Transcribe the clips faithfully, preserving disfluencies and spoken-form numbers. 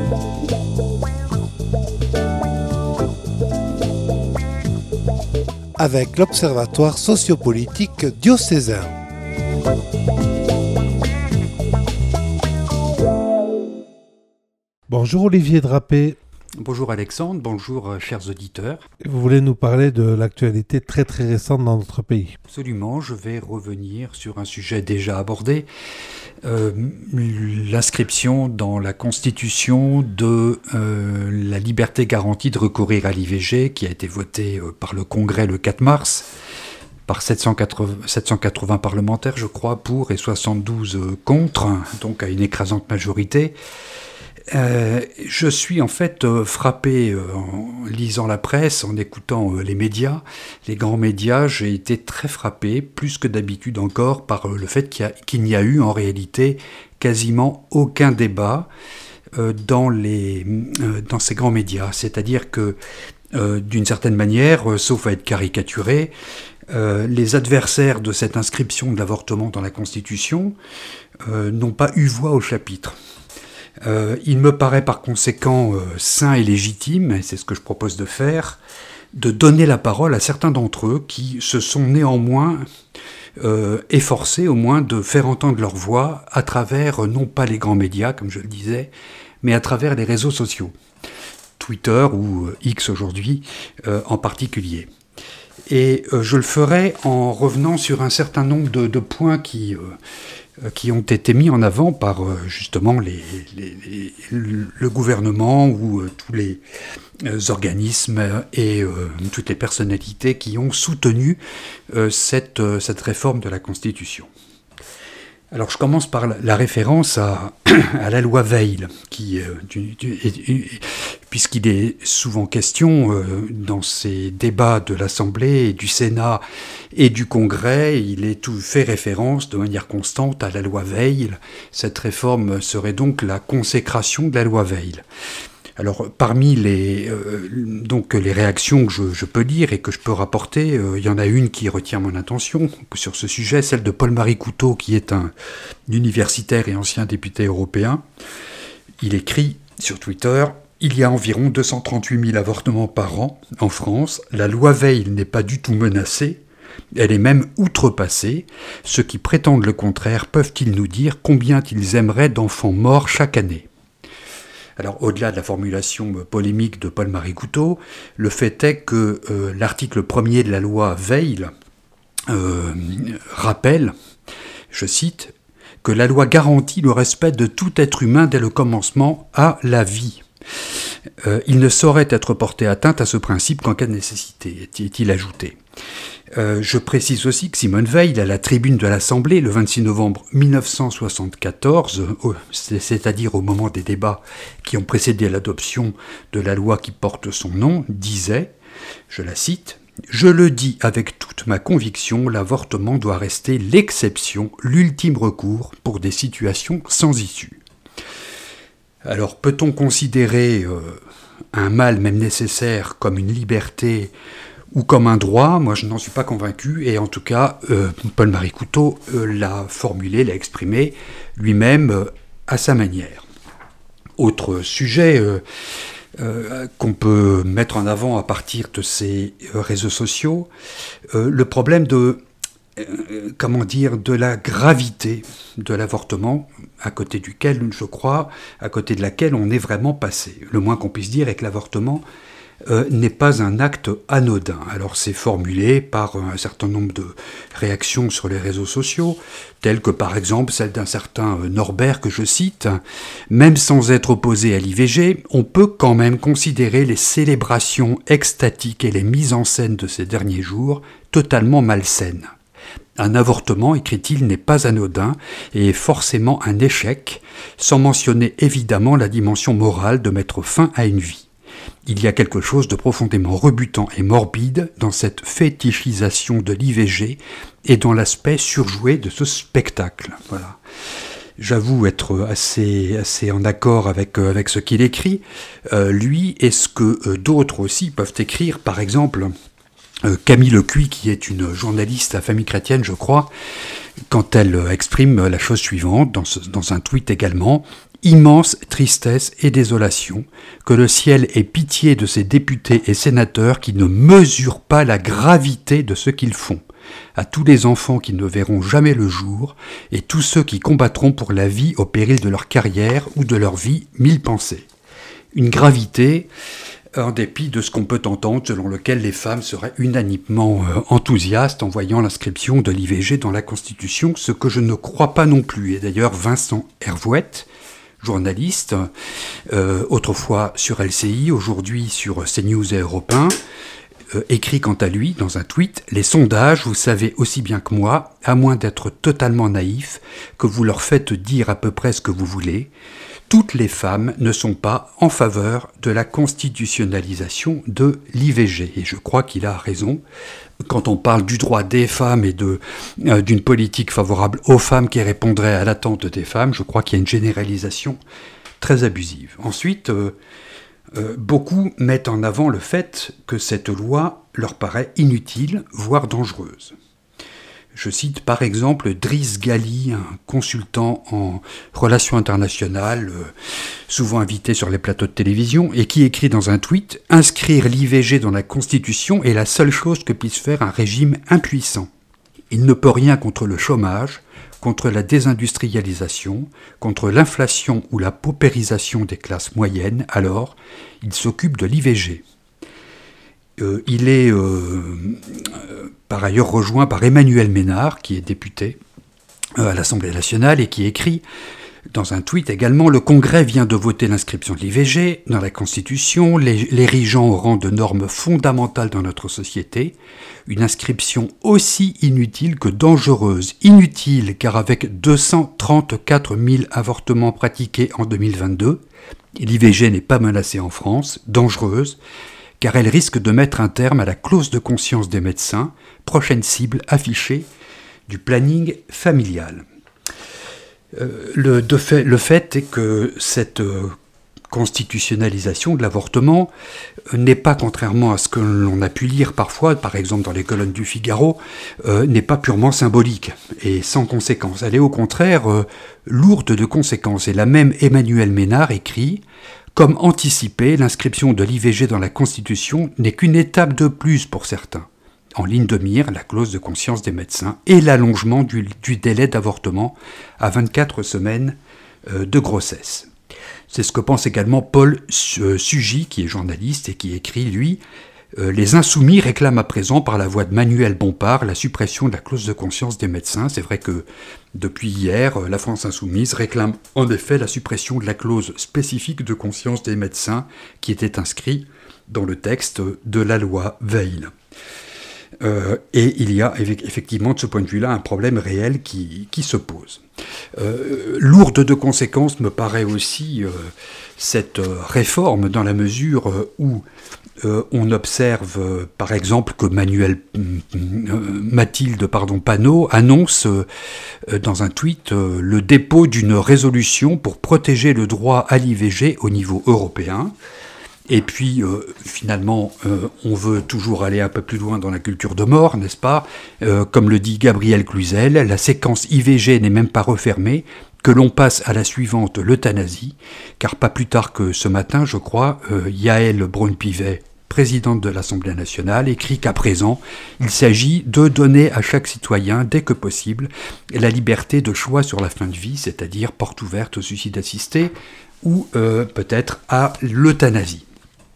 Avec l'Observatoire sociopolitique diocésain. Bonjour Olivier Drapé. Bonjour Alexandre, bonjour chers auditeurs. Vous voulez nous parler de l'actualité très très récente dans notre pays. Absolument, je vais revenir sur un sujet déjà abordé, euh, l'inscription dans la Constitution de euh, la liberté garantie de recourir à l'I V G qui a été votée euh, par le Congrès le quatre mars, par sept cent quatre-vingts parlementaires je crois pour et soixante-douze contre, donc à une écrasante majorité. Euh, je suis en fait euh, frappé euh, en lisant la presse, en écoutant euh, les médias, les grands médias. J'ai été très frappé, plus que d'habitude encore, par euh, le fait qu'il, y a, qu'il n'y a eu en réalité quasiment aucun débat euh, dans, les, euh, dans ces grands médias. C'est-à-dire que, euh, d'une certaine manière, euh, sauf à être caricaturé, euh, les adversaires de cette inscription de l'avortement dans la Constitution euh, n'ont pas eu voix au chapitre. Euh, il me paraît par conséquent euh, sain et légitime, et c'est ce que je propose de faire, de donner la parole à certains d'entre eux qui se sont néanmoins euh, efforcés au moins de faire entendre leur voix à travers, euh, non pas les grands médias, comme je le disais, mais à travers les réseaux sociaux, Twitter ou euh, X aujourd'hui euh, en particulier. Et euh, je le ferai en revenant sur un certain nombre de, de points qui... Euh, qui ont été mis en avant par justement les, les, les, le gouvernement ou euh, tous les euh, organismes et euh, toutes les personnalités qui ont soutenu euh, cette, euh, cette réforme de la Constitution. Alors je commence par la, la référence à, à la loi Veil, qui, euh, du, du, et, puisqu'il est souvent question euh, dans ces débats de l'Assemblée et du Sénat et du Congrès, il est tout fait référence de manière constante à la loi Veil. Cette réforme serait donc la consécration de la loi Veil. Alors, parmi les, euh, donc, les réactions que je, je peux lire et que je peux rapporter, euh, il y en a une qui retient mon attention sur ce sujet, celle de Paul-Marie Coutot, qui est un universitaire et ancien député européen. Il écrit sur Twitter « Il y a environ deux cent trente-huit mille avortements par an en France. La loi Veil n'est pas du tout menacée. Elle est même outrepassée. Ceux qui prétendent le contraire peuvent-ils nous dire combien ils aimeraient d'enfants morts chaque année ?» Alors, au-delà de la formulation polémique de Paul-Marie Coutot, le fait est que euh, l'article premier de la loi Veil euh, rappelle, je cite, que la loi garantit le respect de tout être humain dès le commencement à la vie. Euh, il ne saurait être porté atteinte à ce principe qu'en cas de nécessité, est-il ajouté. Euh, je précise aussi que Simone Veil, à la tribune de l'Assemblée, le vingt-six novembre mille neuf cent soixante-quatorze, c'est-à-dire au moment des débats qui ont précédé l'adoption de la loi qui porte son nom, disait, je la cite, « Je le dis avec toute ma conviction, l'avortement doit rester l'exception, l'ultime recours pour des situations sans issue. » Alors, peut-on considérer euh, un mal même nécessaire comme une liberté ou comme un droit? Moi, je n'en suis pas convaincu, et en tout cas, euh, Paul-Marie Coutot euh, l'a formulé, l'a exprimé lui-même euh, à sa manière. Autre sujet euh, euh, qu'on peut mettre en avant à partir de ces euh, réseaux sociaux, euh, le problème de, euh, comment dire, de la gravité de l'avortement, à côté duquel, je crois, à côté de laquelle on est vraiment passé. Le moins qu'on puisse dire est que l'avortement Euh, n'est pas un acte anodin. Alors c'est formulé par un certain nombre de réactions sur les réseaux sociaux, telles que par exemple celle d'un certain Norbert que je cite, « Même sans être opposé à l'I V G, on peut quand même considérer les célébrations extatiques et les mises en scène de ces derniers jours totalement malsaines. Un avortement, écrit-il, n'est pas anodin et est forcément un échec, sans mentionner évidemment la dimension morale de mettre fin à une vie. Il y a quelque chose de profondément rebutant et morbide dans cette fétichisation de l'I V G et dans l'aspect surjoué de ce spectacle. » Voilà. J'avoue être assez, assez en accord avec, euh, avec ce qu'il écrit, euh, lui, et ce que euh, d'autres aussi peuvent écrire. Par exemple, euh, Camille Lecuy, qui est une journaliste à Famille Chrétienne, je crois, quand elle euh, exprime la chose suivante, dans, ce, dans un tweet également, immense tristesse et désolation, que le ciel ait pitié de ces députés et sénateurs qui ne mesurent pas la gravité de ce qu'ils font, à tous les enfants qui ne verront jamais le jour, et tous ceux qui combattront pour la vie au péril de leur carrière ou de leur vie, mille pensées. Une gravité, en dépit de ce qu'on peut entendre, selon lequel les femmes seraient unanimement euh, enthousiastes en voyant l'inscription de l'I V G dans la Constitution, ce que je ne crois pas non plus. Et d'ailleurs, Vincent Hervouette, journaliste, euh, autrefois sur L C I, aujourd'hui sur CNews et Europe un, euh, écrit quant à lui dans un tweet « Les sondages, vous savez aussi bien que moi, à moins d'être totalement naïfs, que vous leur faites dire à peu près ce que vous voulez, toutes les femmes ne sont pas en faveur de la constitutionnalisation de l'I V G. » Et je crois qu'il a raison. Quand on parle du droit des femmes et de, euh, d'une politique favorable aux femmes qui répondrait à l'attente des femmes, je crois qu'il y a une généralisation très abusive. Ensuite, euh, euh, beaucoup mettent en avant le fait que cette loi leur paraît inutile, voire dangereuse. Je cite par exemple Driss Ghali, un consultant en relations internationales, euh, souvent invité sur les plateaux de télévision, et qui écrit dans un tweet « Inscrire l'I V G dans la Constitution est la seule chose que puisse faire un régime impuissant. Il ne peut rien contre le chômage, contre la désindustrialisation, contre l'inflation ou la paupérisation des classes moyennes, alors il s'occupe de l'I V G. » Euh, il est euh, euh, par ailleurs rejoint par Emmanuel Ménard, qui est député euh, à l'Assemblée nationale et qui écrit dans un tweet également « Le Congrès vient de voter l'inscription de l'I V G dans la Constitution, l'érigeant au rang de norme fondamentale dans notre société, une inscription aussi inutile que dangereuse. Inutile car avec deux cent trente-quatre mille avortements pratiqués en deux mille vingt-deux, l'I V G n'est pas menacée en France, dangereuse, car elle risque de mettre un terme à la clause de conscience des médecins, prochaine cible affichée du planning familial. Euh, le, de fait, le fait est que cette euh, constitutionnalisation de l'avortement euh, n'est pas, contrairement à ce que l'on a pu lire parfois, par exemple dans les colonnes du Figaro, euh, n'est pas purement symbolique et sans conséquences. Elle est au contraire euh, lourde de conséquences. Et la même Emmanuel Ménard écrit « Comme anticipé, l'inscription de l'I V G dans la Constitution n'est qu'une étape de plus pour certains. En ligne de mire, la clause de conscience des médecins et l'allongement du, du délai d'avortement à vingt-quatre semaines euh, de grossesse. » C'est ce que pense également Paul Sugy, qui est journaliste et qui écrit, lui, euh, « Les insoumis réclament à présent par la voix de Manuel Bompard la suppression de la clause de conscience des médecins. » C'est vrai que depuis hier, la France insoumise réclame en effet la suppression de la clause spécifique de conscience des médecins qui était inscrite dans le texte de la loi Veil. Euh, et il y a effectivement de ce point de vue-là un problème réel qui, qui se pose. Euh, lourde de conséquences me paraît aussi euh, cette réforme dans la mesure où euh, on observe euh, par exemple que Manuel euh, Mathilde pardon, Panot annonce euh, dans un tweet euh, le dépôt d'une résolution pour protéger le droit à l'I V G au niveau européen. Et puis, euh, finalement, euh, on veut toujours aller un peu plus loin dans la culture de mort, n'est-ce pas ? euh, Comme le dit Gabriel Cluzel, la séquence I V G n'est même pas refermée, que l'on passe à la suivante, l'euthanasie, car pas plus tard que ce matin, je crois, euh, Yaël Braun-Pivet, présidente de l'Assemblée nationale, écrit qu'à présent, il s'agit de donner à chaque citoyen, dès que possible, la liberté de choix sur la fin de vie, c'est-à-dire porte ouverte au suicide assisté, ou euh, peut-être à l'euthanasie.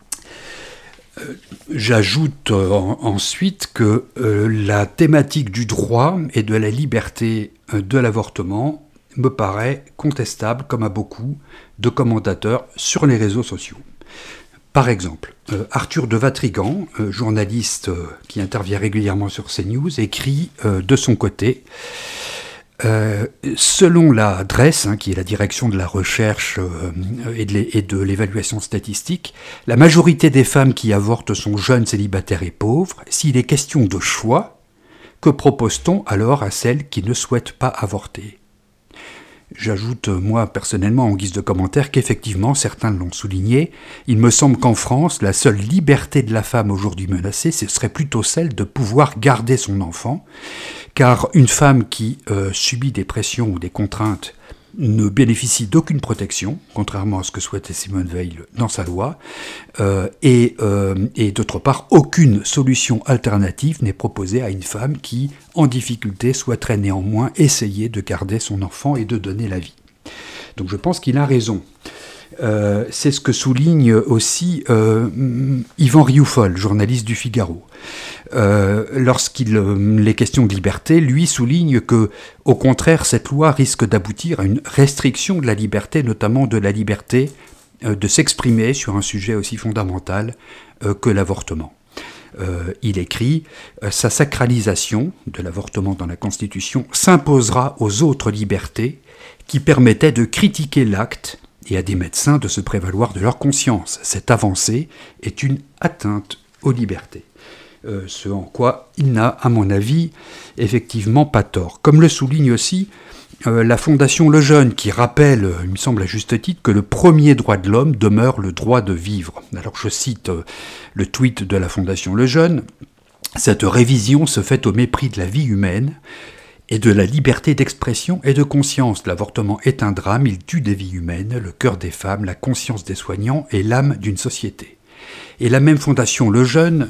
J'ajoute euh, ensuite que euh, la thématique du droit et de la liberté euh, de l'avortement me paraît contestable, comme à beaucoup de commentateurs sur les réseaux sociaux. Par exemple, euh, Arthur de Vatrigan, euh, journaliste euh, qui intervient régulièrement sur CNews, écrit euh, de son côté Euh, selon la D R E S, hein, qui est la direction de la recherche euh, et de l'évaluation statistique, la majorité des femmes qui avortent sont jeunes, célibataires et pauvres. S'il est question de choix, que propose-t-on alors à celles qui ne souhaitent pas avorter ? J'ajoute, moi, personnellement, en guise de commentaire, qu'effectivement, certains l'ont souligné, il me semble qu'en France, la seule liberté de la femme aujourd'hui menacée, ce serait plutôt celle de pouvoir garder son enfant, car une femme qui euh, subit des pressions ou des contraintes ne bénéficie d'aucune protection, contrairement à ce que souhaitait Simone Veil dans sa loi, euh, et, euh, et d'autre part, aucune solution alternative n'est proposée à une femme qui, en difficulté, souhaiterait néanmoins essayer de garder son enfant et de donner la vie. Donc je pense qu'il a raison. Euh, c'est ce que souligne aussi euh, Yvan Rioufol, journaliste du Figaro. Euh, lorsqu'il euh, est question de liberté, lui souligne que, au contraire, cette loi risque d'aboutir à une restriction de la liberté, notamment de la liberté euh, de s'exprimer sur un sujet aussi fondamental euh, que l'avortement. Euh, il écrit euh, « Sa sacralisation de l'avortement dans la Constitution s'imposera aux autres libertés qui permettaient de critiquer l'acte et à des médecins de se prévaloir de leur conscience. Cette avancée est une atteinte aux libertés. » Euh, ce en quoi il n'a, à mon avis, effectivement pas tort. Comme le souligne aussi euh, la Fondation Lejeune, qui rappelle, il me semble à juste titre, que le premier droit de l'homme demeure le droit de vivre. Alors je cite euh, le tweet de la Fondation Lejeune. « Cette révision se fait au mépris de la vie humaine et de la liberté d'expression et de conscience. L'avortement est un drame, il tue des vies humaines, le cœur des femmes, la conscience des soignants et l'âme d'une société. » Et la même Fondation Lejeune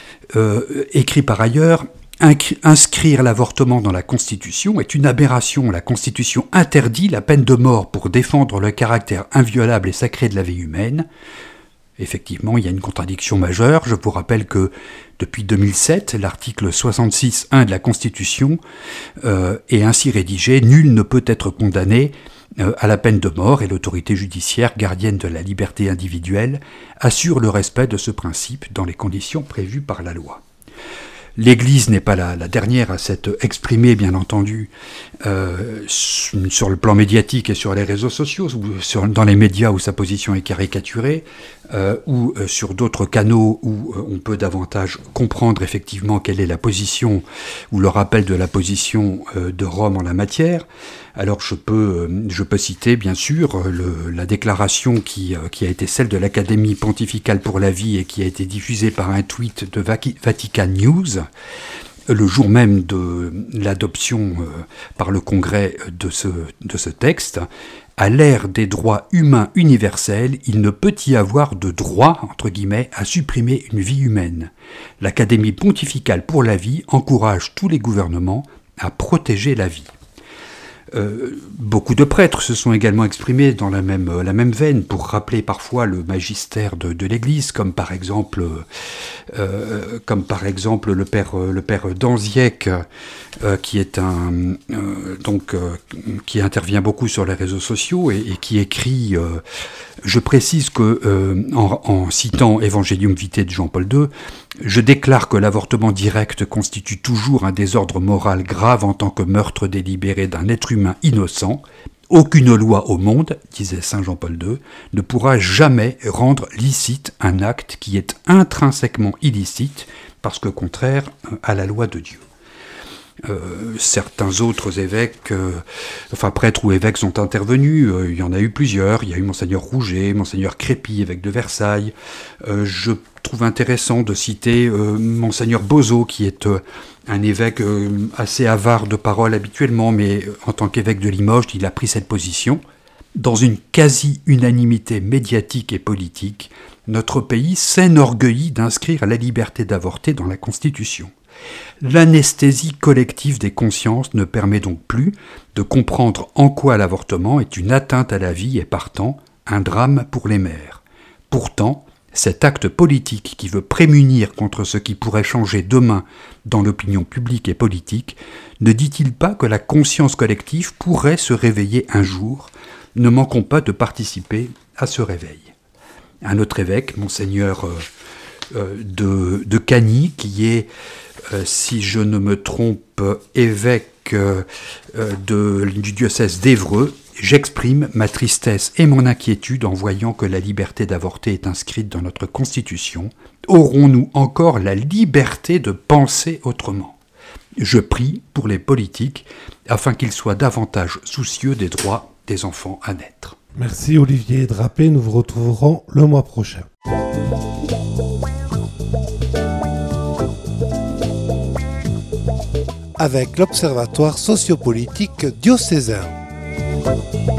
euh, écrit par ailleurs « Inscrire l'avortement dans la Constitution est une aberration. La Constitution interdit la peine de mort pour défendre le caractère inviolable et sacré de la vie humaine. » Effectivement, il y a une contradiction majeure. Je vous rappelle que depuis deux mille sept, l'article soixante-six point un de la Constitution euh, est ainsi rédigé « Nul ne peut être condamné euh, à la peine de mort et l'autorité judiciaire, gardienne de la liberté individuelle, assure le respect de ce principe dans les conditions prévues par la loi. » L'Église n'est pas la, la dernière à s'être exprimée, bien entendu, euh, sur le plan médiatique et sur les réseaux sociaux, ou sur, dans les médias où sa position est caricaturée, euh, ou euh, sur d'autres canaux où euh, on peut davantage comprendre effectivement quelle est la position, ou le rappel de la position euh, de Rome en la matière. Alors je peux, euh, je peux citer bien sûr le, la déclaration qui, euh, qui a été celle de l'Académie pontificale pour la vie et qui a été diffusée par un tweet de Vatican News, le jour même de l'adoption euh, par le Congrès de ce, de ce texte. À l'ère des droits humains universels, il ne peut y avoir de droit, entre guillemets, à supprimer une vie humaine. L'Académie pontificale pour la vie encourage tous les gouvernements à protéger la vie. Euh, beaucoup de prêtres se sont également exprimés dans la même, la même veine pour rappeler parfois le magistère de, de l'Église, comme par exemple, euh, comme par exemple le père, le père Danziec, euh, qui est un euh, donc euh, qui intervient beaucoup sur les réseaux sociaux et, et qui écrit. Euh, je précise que euh, en, en citant Evangelium Vitae de Jean-Paul deux, je déclare que l'avortement direct constitue toujours un désordre moral grave en tant que meurtre délibéré d'un être humain innocent. Aucune loi au monde, disait saint Jean-Paul deux, ne pourra jamais rendre licite un acte qui est intrinsèquement illicite parce que contraire à la loi de Dieu. Euh, certains autres évêques, euh, enfin prêtres ou évêques sont intervenus, euh, il y en a eu plusieurs, il y a eu Monseigneur Rouget, Monseigneur Crépy, évêque de Versailles. Euh, je trouve intéressant de citer euh, Monseigneur Bozo, qui est euh, un évêque euh, assez avare de parole habituellement, mais euh, en tant qu'évêque de Limoges, il a pris cette position. Dans une quasi-unanimité médiatique et politique, notre pays s'enorgueillit d'inscrire la liberté d'avorter dans la Constitution. L'anesthésie collective des consciences ne permet donc plus de comprendre en quoi l'avortement est une atteinte à la vie et partant un drame pour les mères. Pourtant, cet acte politique qui veut prémunir contre ce qui pourrait changer demain dans l'opinion publique et politique, ne dit-il pas que la conscience collective pourrait se réveiller un jour? Ne manquons pas de participer à ce réveil. Un autre évêque, Monseigneur euh, euh, de, de Cagny, qui est Euh, si je ne me trompe, évêque euh, de, du diocèse d'Évreux, j'exprime ma tristesse et mon inquiétude en voyant que la liberté d'avorter est inscrite dans notre Constitution. Aurons-nous encore la liberté de penser autrement? Je prie pour les politiques afin qu'ils soient davantage soucieux des droits des enfants à naître. Merci Olivier Drapé, nous vous retrouverons le mois prochain. Avec l'Observatoire sociopolitique diocésain.